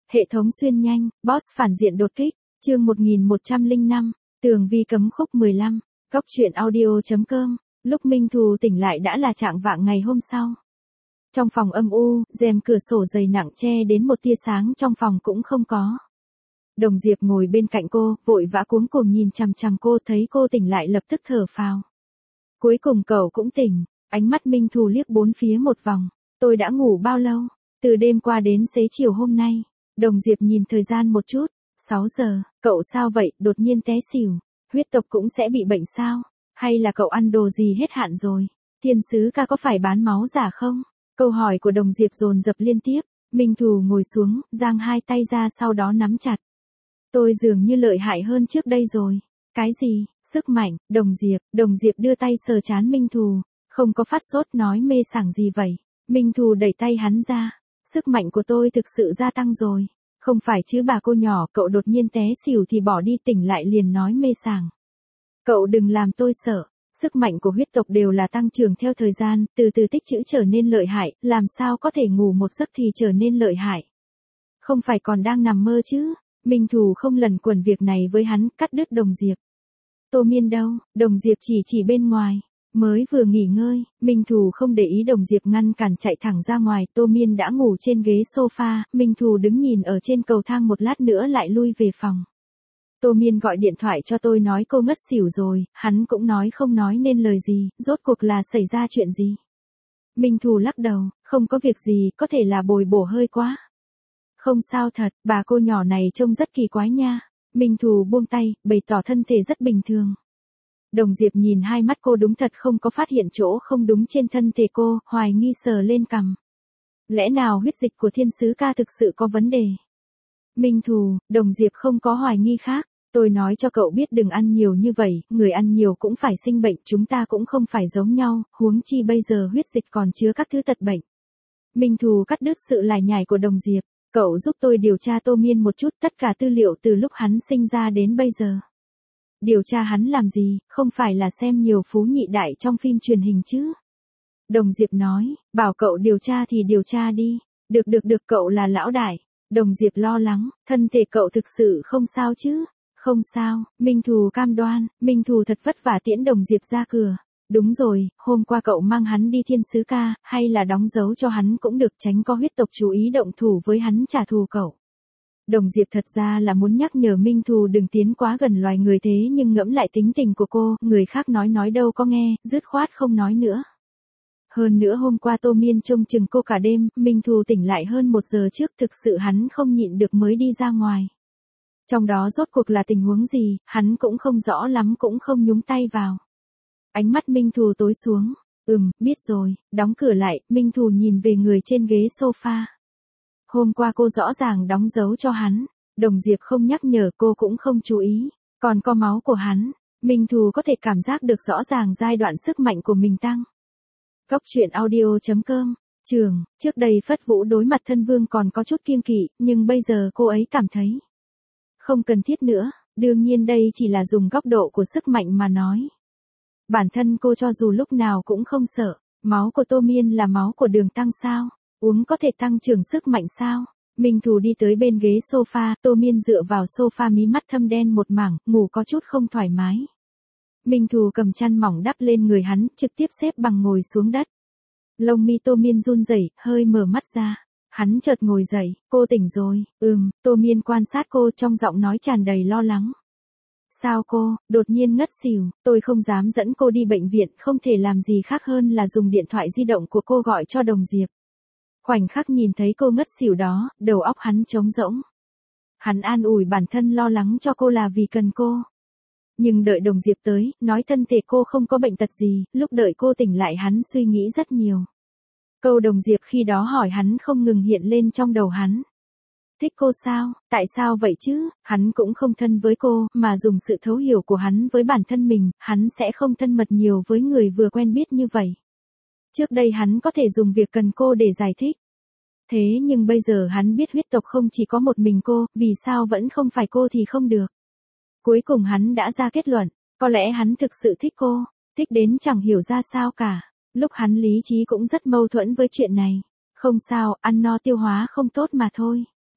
Hệ thống xuyên nhanh, boss phản diện đột kích, chương 1105, tường vi cấm khúc 15, góc truyện audio.com, lúc Minh Thù tỉnh lại đã là trạng vạng ngày hôm sau. Trong phòng âm u, rèm cửa sổ dày nặng che đến một tia sáng trong phòng cũng không có. Đồng Diệp ngồi bên cạnh cô, vội vã cuống cuồng nhìn chằm chằm cô, thấy cô tỉnh lại lập tức thở phào. Cuối cùng cậu cũng tỉnh, ánh mắt Minh Thù liếc bốn phía một vòng, tôi đã ngủ bao lâu, từ đêm qua đến xế chiều hôm nay. Đồng Diệp nhìn thời gian một chút, 6 giờ, cậu sao vậy, đột nhiên té xỉu, huyết tộc cũng sẽ bị bệnh sao, hay là cậu ăn đồ gì hết hạn rồi, thiên sứ ca có phải bán máu giả không? Câu hỏi của Đồng Diệp dồn dập liên tiếp, Minh Thù ngồi xuống, giang hai tay ra sau đó nắm chặt. Tôi dường như lợi hại hơn trước đây rồi. Cái gì, sức mạnh, Đồng Diệp đưa tay sờ trán Minh Thù, không có phát sốt nói mê sảng gì vậy. Minh Thù đẩy tay hắn ra, sức mạnh của tôi thực sự gia tăng rồi. Không phải chứ bà cô nhỏ, cậu đột nhiên té xỉu thì bỏ đi, tỉnh lại liền nói mê sảng. Cậu đừng làm tôi sợ, sức mạnh của huyết tộc đều là tăng trưởng theo thời gian, từ từ tích trữ trở nên lợi hại, làm sao có thể ngủ một giấc thì trở nên lợi hại. Không phải còn đang nằm mơ chứ. Minh Thù không lẩn quẩn việc này với hắn, cắt đứt Đồng Diệp. Tô Miên đâu? Đồng Diệp chỉ bên ngoài. Mới vừa nghỉ ngơi, Minh Thù không để ý Đồng Diệp ngăn cản chạy thẳng ra ngoài. Tô Miên đã ngủ trên ghế sofa, Minh Thù đứng nhìn ở trên cầu thang, một lát nữa lại lui về phòng. Tô Miên gọi điện thoại cho tôi nói cô ngất xỉu rồi, hắn cũng nói không nói nên lời gì, rốt cuộc là xảy ra chuyện gì? Minh Thù lắc đầu, không có việc gì, có thể là bồi bổ hơi quá. Không sao thật, bà cô nhỏ này trông rất kỳ quái nha. Minh Thù buông tay, bày tỏ thân thể rất bình thường. Đồng Diệp nhìn hai mắt cô, đúng thật không có phát hiện chỗ không đúng trên thân thể cô, hoài nghi sờ lên cằm. Lẽ nào huyết dịch của thiên sứ ca thực sự có vấn đề? Minh Thù, Đồng Diệp không có hoài nghi khác. Tôi nói cho cậu biết đừng ăn nhiều như vậy, người ăn nhiều cũng phải sinh bệnh, chúng ta cũng không phải giống nhau, huống chi bây giờ huyết dịch còn chứa các thứ tật bệnh. Minh Thù cắt đứt sự lải nhải của Đồng Diệp. Cậu giúp tôi điều tra Tô Miên một chút, tất cả tư liệu từ lúc hắn sinh ra đến bây giờ. Điều tra hắn làm gì, không phải là xem nhiều Phú Nhị Đại trong phim truyền hình chứ? Đồng Diệp nói, bảo cậu điều tra thì điều tra đi. Được, cậu là lão đại. Đồng Diệp lo lắng, thân thể cậu thực sự không sao chứ? Không sao, Minh Thù cam đoan. Minh Thù thật vất vả tiễn Đồng Diệp ra cửa. Đúng rồi, hôm qua cậu mang hắn đi thiên sứ ca, hay là đóng dấu cho hắn cũng được, tránh có huyết tộc chú ý động thủ với hắn trả thù cậu. Đồng Diệp thật ra là muốn nhắc nhở Minh Thù đừng tiến quá gần loài người, thế nhưng ngẫm lại tính tình của cô, người khác nói đâu có nghe, dứt khoát không nói nữa. Hơn nữa hôm qua Tô Miên trông chừng cô cả đêm, Minh Thù tỉnh lại hơn 1 giờ trước, thực sự hắn không nhịn được mới đi ra ngoài. Trong đó rốt cuộc là tình huống gì, hắn cũng không rõ lắm, cũng không nhúng tay vào. Ánh mắt Minh Thù tối xuống, biết rồi, đóng cửa lại. Minh Thù nhìn về người trên ghế sofa. Hôm qua cô rõ ràng đóng dấu cho hắn, Đồng Diệp không nhắc nhở cô cũng không chú ý, còn có máu của hắn, Minh Thù có thể cảm giác được rõ ràng giai đoạn sức mạnh của mình tăng. Góc truyện audio.com, trước đây Phất Vũ đối mặt thân vương còn có chút kiêng kỵ, nhưng bây giờ cô ấy cảm thấy không cần thiết nữa, đương nhiên đây chỉ là dùng góc độ của sức mạnh mà nói. Bản thân cô cho dù lúc nào cũng không sợ, máu của Tô Miên là máu của đường tăng sao, uống có thể tăng trưởng sức mạnh sao. Minh Thù đi tới bên ghế sofa, Tô Miên dựa vào sofa, mí mắt thâm đen một mảng, ngủ có chút không thoải mái. Minh Thù cầm chăn mỏng đắp lên người hắn, trực tiếp xếp bằng ngồi xuống đất. Lông mi Tô Miên run rẩy, hơi mở mắt ra. Hắn chợt ngồi dậy, cô tỉnh rồi. Tô Miên quan sát cô, trong giọng nói tràn đầy lo lắng. Sao cô, đột nhiên ngất xỉu, tôi không dám dẫn cô đi bệnh viện, không thể làm gì khác hơn là dùng điện thoại di động của cô gọi cho Đồng Diệp. Khoảnh khắc nhìn thấy cô ngất xỉu đó, đầu óc hắn trống rỗng. Hắn an ủi bản thân lo lắng cho cô là vì cần cô. Nhưng đợi Đồng Diệp tới, nói thân thể cô không có bệnh tật gì, lúc đợi cô tỉnh lại hắn suy nghĩ rất nhiều. Câu Đồng Diệp khi đó hỏi hắn không ngừng hiện lên trong đầu hắn. Thích cô sao, tại sao vậy chứ, hắn cũng không thân với cô, mà dùng sự thấu hiểu của hắn với bản thân mình, hắn sẽ không thân mật nhiều với người vừa quen biết như vậy. Trước đây hắn có thể dùng việc cần cô để giải thích. Thế nhưng bây giờ hắn biết huyết tộc không chỉ có một mình cô, vì sao vẫn không phải cô thì không được. Cuối cùng hắn đã ra kết luận, có lẽ hắn thực sự thích cô, thích đến chẳng hiểu ra sao cả. Lúc hắn lý trí cũng rất mâu thuẫn với chuyện này. Không sao, ăn no tiêu hóa không tốt mà thôi.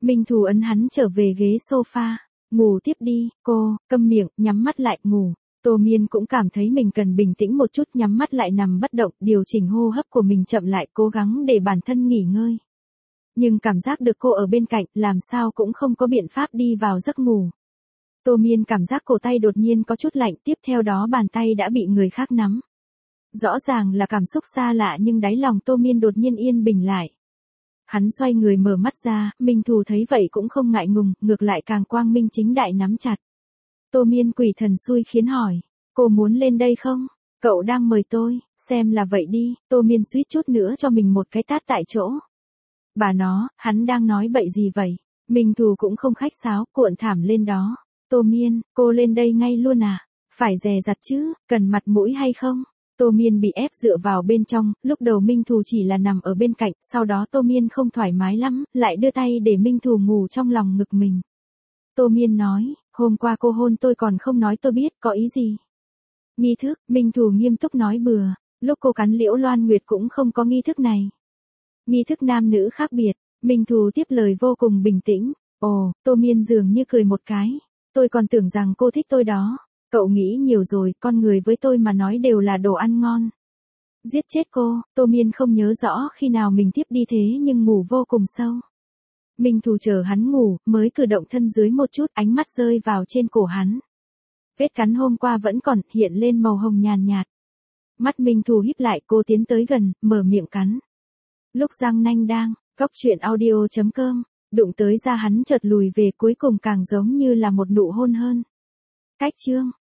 Minh Thù ấn hắn trở về ghế sofa. Ngủ tiếp đi, cô, câm miệng, nhắm mắt lại, ngủ. Tô Miên cũng cảm thấy mình cần bình tĩnh một chút, nhắm mắt lại nằm bất động, điều chỉnh hô hấp của mình chậm lại, cố gắng để bản thân nghỉ ngơi. Nhưng cảm giác được cô ở bên cạnh, làm sao cũng không có biện pháp đi vào giấc ngủ. Tô Miên cảm giác cổ tay đột nhiên có chút lạnh, tiếp theo đó bàn tay đã bị người khác nắm. Rõ ràng là cảm xúc xa lạ nhưng đáy lòng Tô Miên đột nhiên yên bình lại. Hắn xoay người mở mắt ra, Minh Thù thấy vậy cũng không ngại ngùng, ngược lại càng quang minh chính đại nắm chặt. Tô Miên quỷ thần xui khiến hỏi, cô muốn lên đây không? Cậu đang mời tôi, xem là vậy đi. Tô Miên suýt chút nữa cho mình một cái tát tại chỗ. Bà nó, hắn đang nói bậy gì vậy? Minh Thù cũng không khách sáo, cuộn thảm lên đó. Tô Miên, cô lên đây ngay luôn à? Phải dè dặt chứ, cần mặt mũi hay không? Tô Miên bị ép dựa vào bên trong, lúc đầu Minh Thù chỉ là nằm ở bên cạnh, sau đó Tô Miên không thoải mái lắm, lại đưa tay để Minh Thù ngủ trong lòng ngực mình. Tô Miên nói, hôm qua cô hôn tôi còn không nói tôi biết, có ý gì? Nghi thức, Minh Thù nghiêm túc nói bừa, lúc cô cắn Liễu Loan Nguyệt cũng không có nghi thức này. Nghi thức nam nữ khác biệt, Minh Thù tiếp lời vô cùng bình tĩnh. Ồ, Tô Miên dường như cười một cái. Tôi còn tưởng rằng cô thích tôi đó. Cậu nghĩ nhiều rồi, con người với tôi mà nói đều là đồ ăn ngon. Giết chết cô, Tô Miên không nhớ rõ khi nào mình tiếp đi thế nhưng ngủ vô cùng sâu. Minh Thù chờ hắn ngủ, mới cử động thân dưới một chút, ánh mắt rơi vào trên cổ hắn. Vết cắn hôm qua vẫn còn, hiện lên màu hồng nhàn nhạt. Mắt Minh Thù híp lại, cô tiến tới gần, mở miệng cắn. Lúc răng nanh đang, góc truyện audio.com, đụng tới da hắn chợt lùi về, cuối cùng càng giống như là một nụ hôn hơn. Cách chương